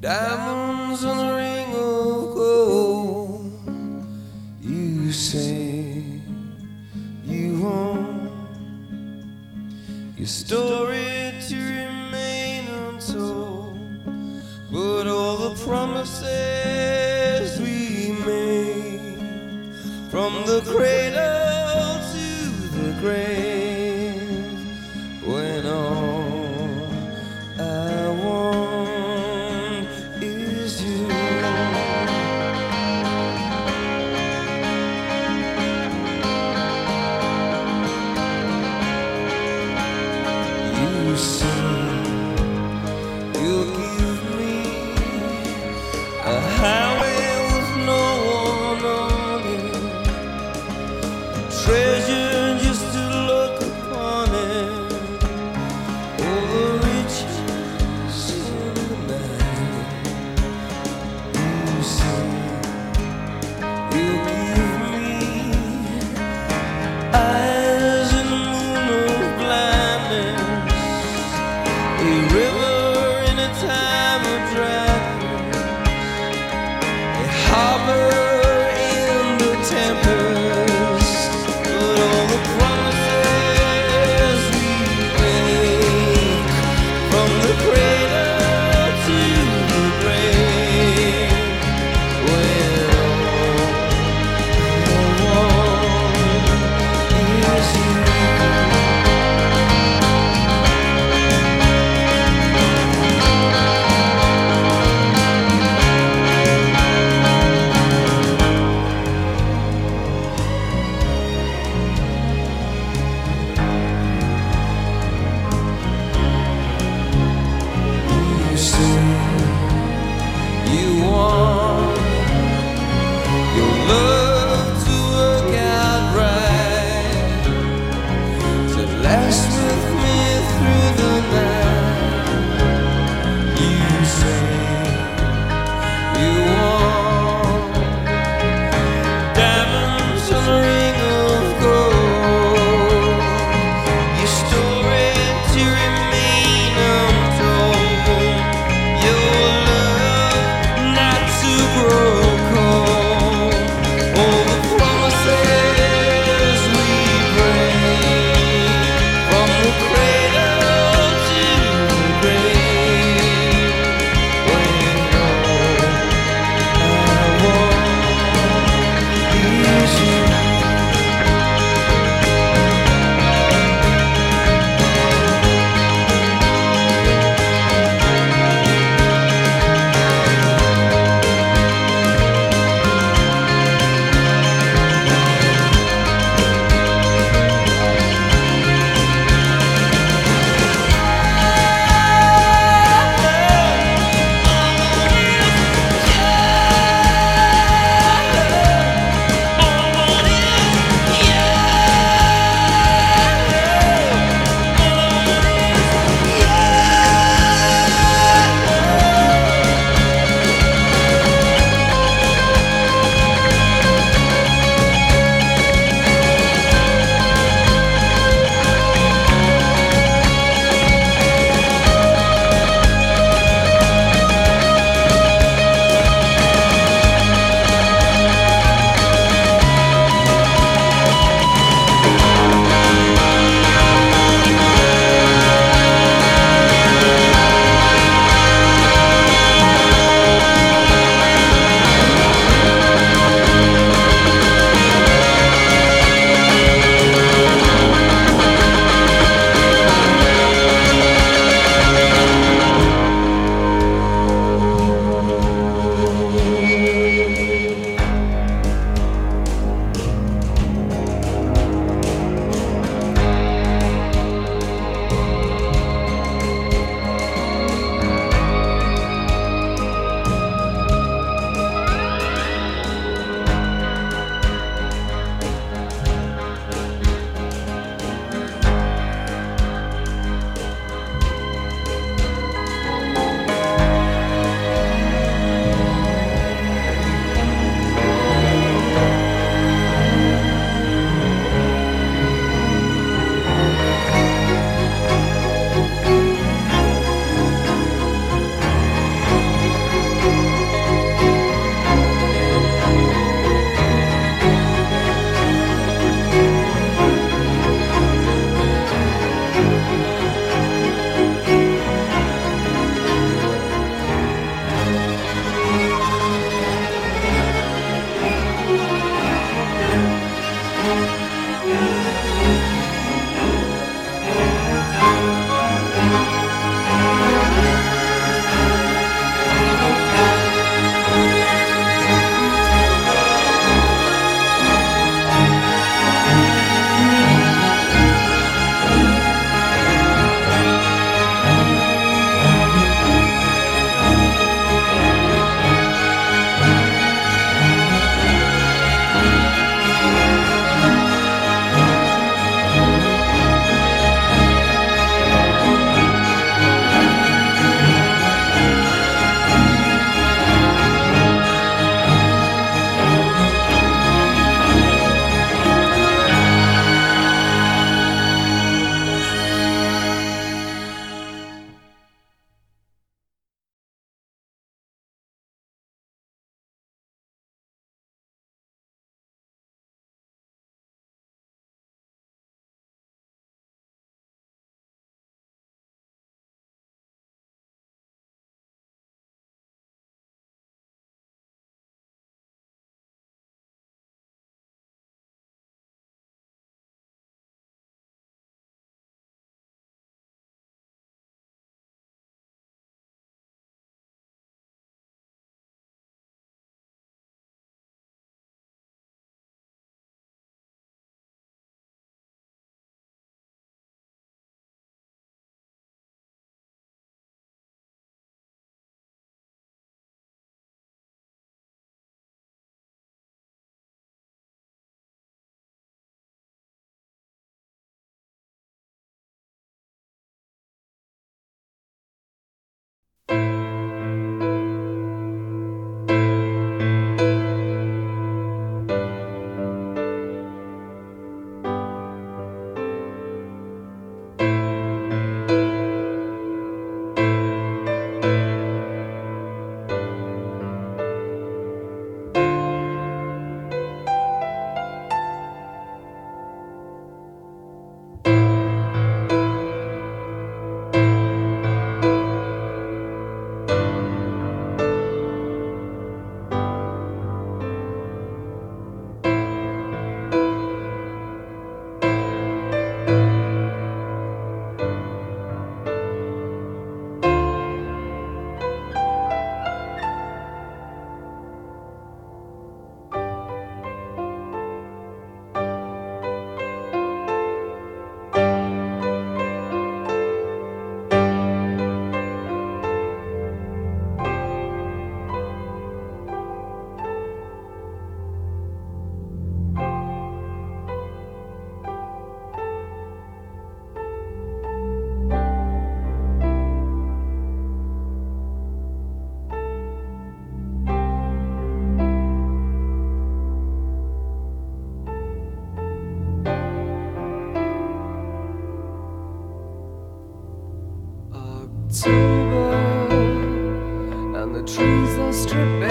Diamonds on a ring of gold. You say you want your story to remain untold, but all the promises we made, from the cradle to the grave, when all I want is you. You say you'll give me a highway with no one on it, treasure just to look upon it, all the riches in the night. You say you'll give me eyes in the moon of blindness, a river in a time of dryness, a harbor in the tempest, but all the promises we make, from the cradle to the grave, when all I want is you. You say you want your love to work out right, to last with me through the night. You say you want diamonds on a ring of gold, your story to remain untold, your trees are stripped